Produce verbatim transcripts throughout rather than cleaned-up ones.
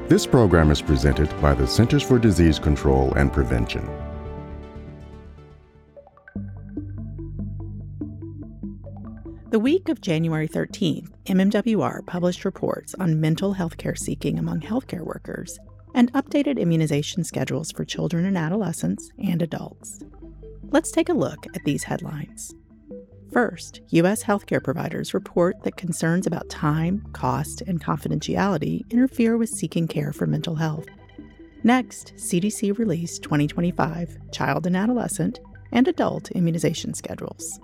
This program is presented by the Centers for Disease Control and Prevention. The week of January thirteenth, M M W R published reports on mental health care seeking among healthcare workers and updated immunization schedules for children and adolescents and adults. Let's take a look at these headlines. First, U S healthcare providers report that concerns about time, cost, and confidentiality interfere with seeking care for mental health. Next, C D C released twenty twenty-five child and adolescent and adult immunization schedules.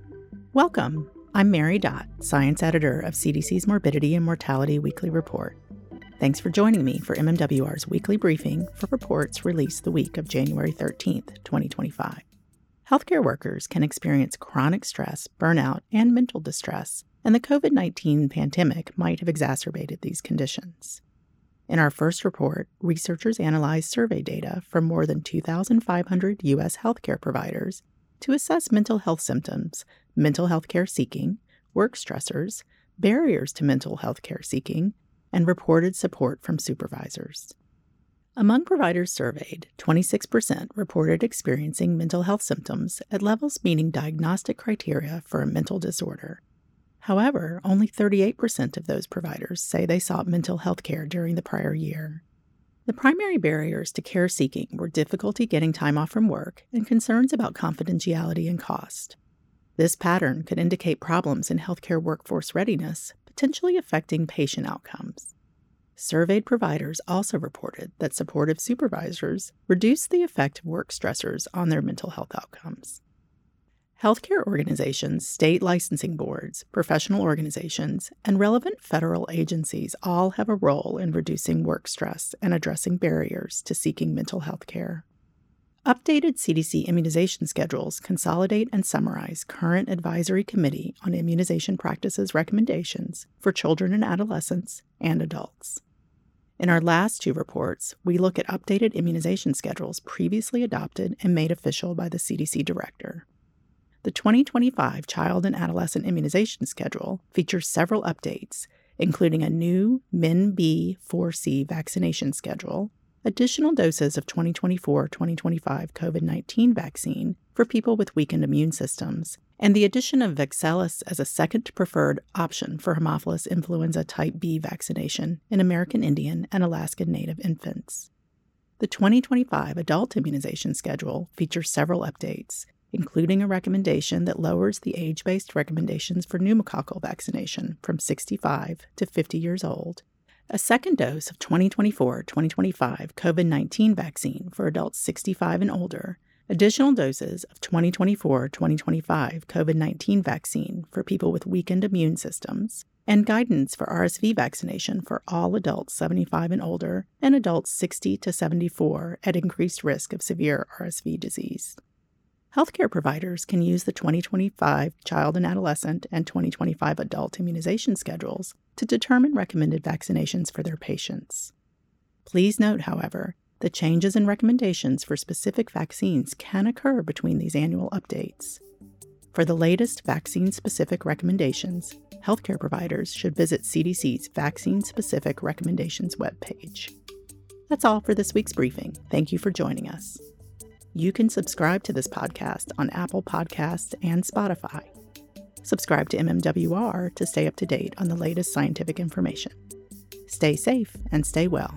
Welcome. I'm Mary Dott, Science Editor of C D C's Morbidity and Mortality Weekly Report. Thanks for joining me for M M W R's weekly briefing for reports released the week of January thirteenth, twenty twenty-five. Healthcare workers can experience chronic stress, burnout, and mental distress, and the covid nineteen pandemic might have exacerbated these conditions. In our first report, researchers analyzed survey data from more than two thousand five hundred U S healthcare providers to assess mental health symptoms, mental health care seeking, work stressors, barriers to mental health care seeking, and reported support from supervisors. Among providers surveyed, twenty-six percent reported experiencing mental health symptoms at levels meeting diagnostic criteria for a mental disorder. However, only thirty-eight percent of those providers say they sought mental health care during the prior year. The primary barriers to care seeking were difficulty getting time off from work and concerns about confidentiality and cost. This pattern could indicate problems in healthcare workforce readiness, potentially affecting patient outcomes. Surveyed providers also reported that supportive supervisors reduced the effect of work stressors on their mental health outcomes. Healthcare organizations, state licensing boards, professional organizations, and relevant federal agencies all have a role in reducing work stress and addressing barriers to seeking mental health care. Updated C D C immunization schedules consolidate and summarize current Advisory Committee on Immunization Practices recommendations for children and adolescents and adults. In our last two reports, we look at updated immunization schedules previously adopted and made official by the C D C Director. The twenty twenty-five Child and Adolescent Immunization Schedule features several updates, including a new M E N B four C vaccination schedule, additional doses of twenty twenty-four twenty twenty-five covid nineteen vaccine for people with weakened immune systems, and the addition of Vexelis as a second preferred option for Haemophilus influenza type B vaccination in American Indian and Alaskan Native infants. The twenty twenty-five Adult Immunization Schedule features several updates, including a recommendation that lowers the age-based recommendations for pneumococcal vaccination from sixty-five to fifty years old, a second dose of twenty twenty-four twenty twenty-five covid nineteen vaccine for adults sixty-five and older, additional doses of twenty twenty-four twenty twenty-five covid nineteen vaccine for people with weakened immune systems, and guidance for R S V vaccination for all adults seventy-five and older and adults sixty to seventy-four at increased risk of severe R S V disease. Healthcare providers can use the twenty twenty-five Child and Adolescent and twenty twenty-five Adult Immunization Schedules to determine recommended vaccinations for their patients. Please note, however, that changes in recommendations for specific vaccines can occur between these annual updates. For the latest vaccine-specific recommendations, healthcare providers should visit C D C's Vaccine-Specific Recommendations webpage. That's all for this week's briefing. Thank you for joining us. You can subscribe to this podcast on Apple Podcasts and Spotify. Subscribe to M M W R to stay up to date on the latest scientific information. Stay safe and stay well.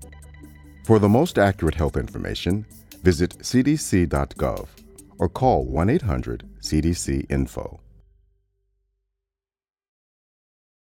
For the most accurate health information, visit c d c dot gov or call one eight hundred C D C info.